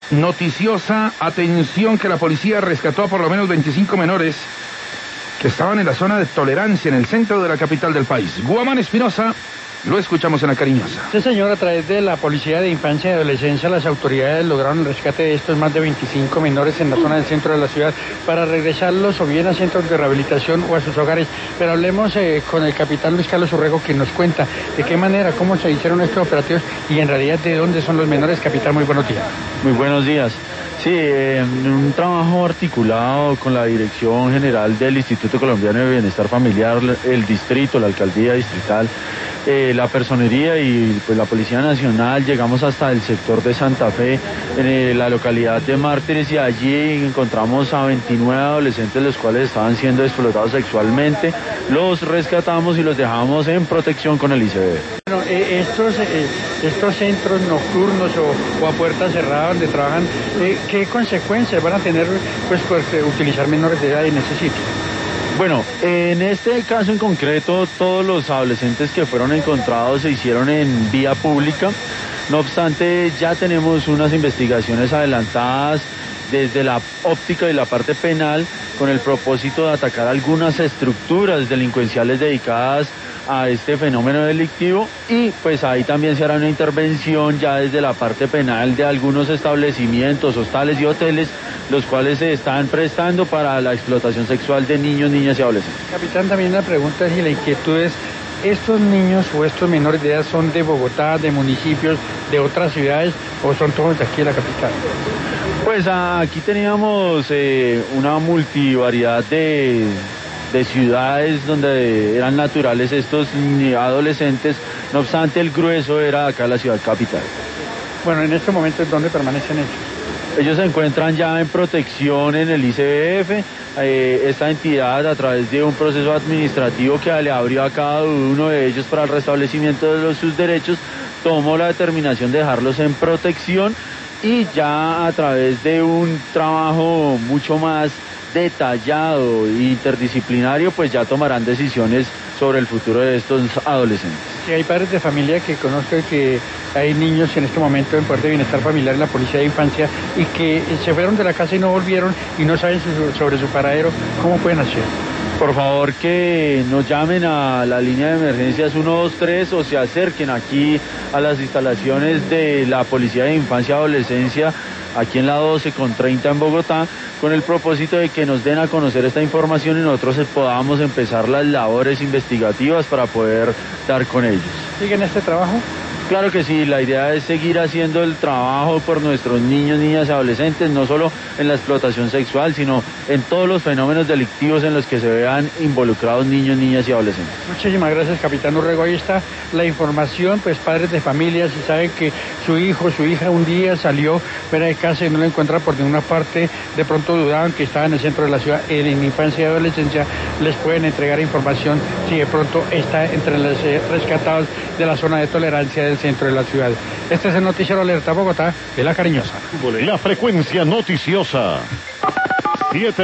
Noticiosa, atención, que la policía rescató a por lo menos 25 menores que estaban en la zona de tolerancia en el centro de la capital del país. Guamán Espinosa, lo escuchamos en La Cariñosa. Sí, señor, a través de la Policía de Infancia y Adolescencia, las autoridades lograron el rescate de estos más de 25 menores en la zona del centro de la ciudad para regresarlos o bien a centros de rehabilitación o a sus hogares. Pero hablemos con el capitán Luis Carlos Urrego, quien nos cuenta de qué manera, cómo se hicieron estos operativos y en realidad de dónde son los menores. Capitán, muy buenos días. Muy buenos días. Sí, un trabajo articulado con la Dirección General del Instituto Colombiano de Bienestar Familiar, el distrito, la alcaldía distrital, la personería y pues la Policía Nacional. Llegamos hasta el sector de Santa Fe, en la localidad de Mártires, y allí encontramos a 29 adolescentes los cuales estaban siendo explotados sexualmente. Los rescatamos y los dejamos en protección con el ICBF. Bueno, estos centros nocturnos o a puertas cerradas donde trabajan, ¿qué consecuencias van a tener pues por utilizar menores de edad en ese sitio? Bueno, en este caso en concreto, todos los adolescentes que fueron encontrados se hicieron en vía pública. No obstante, ya tenemos unas investigaciones adelantadas desde la óptica y la parte penal con el propósito de atacar algunas estructuras delincuenciales dedicadas a este fenómeno delictivo, y pues ahí también se hará una intervención ya desde la parte penal de algunos establecimientos, hostales y hoteles, los cuales se están prestando para la explotación sexual de niños, niñas y adolescentes. Capitán, también la pregunta y la inquietud es, ¿estos niños o estos menores de edad son de Bogotá, de municipios, de otras ciudades o son todos de aquí de la capital? Pues aquí teníamos una multivariedad de ciudades donde eran naturales estos adolescentes. No obstante, el grueso era acá en la ciudad capital. Bueno, en este momento, ¿dónde permanecen ellos? Ellos se encuentran ya en protección en el ICBF. Esta entidad, a través de un proceso administrativo que le abrió a cada uno de ellos para el restablecimiento de sus derechos, tomó la determinación de dejarlos en protección, y ya a través de un trabajo mucho más detallado e interdisciplinario, pues ya tomarán decisiones sobre el futuro de estos adolescentes. Si hay padres de familia que conozcan que hay niños en este momento en Poder de Bienestar Familiar en la Policía de Infancia y que se fueron de la casa y no volvieron y no saben sobre su paradero, ¿cómo pueden hacer? Por favor, que nos llamen a la línea de emergencias 123 o se acerquen aquí a las instalaciones de la Policía de Infancia y Adolescencia, aquí en la 12 con 30 en Bogotá, con el propósito de que nos den a conocer esta información y nosotros podamos empezar las labores investigativas para poder dar con ellos. ¿Siguen este trabajo? Claro que sí, la idea es seguir haciendo el trabajo por nuestros niños, niñas y adolescentes, no solo en la explotación sexual, sino en todos los fenómenos delictivos en los que se vean involucrados niños, niñas y adolescentes. Muchísimas gracias, capitán Urrego. Ahí está la información, pues padres de familia, si saben que su hijo, su hija un día salió fuera de casa y no la encuentra por ninguna parte, de pronto dudaban que estaba en el centro de la ciudad, en infancia y adolescencia, les pueden entregar información si de pronto está entre los rescatados de la zona de tolerancia del centro de la ciudad. Este es el Noticiero Alerta Bogotá de La Cariñosa. La frecuencia noticiosa.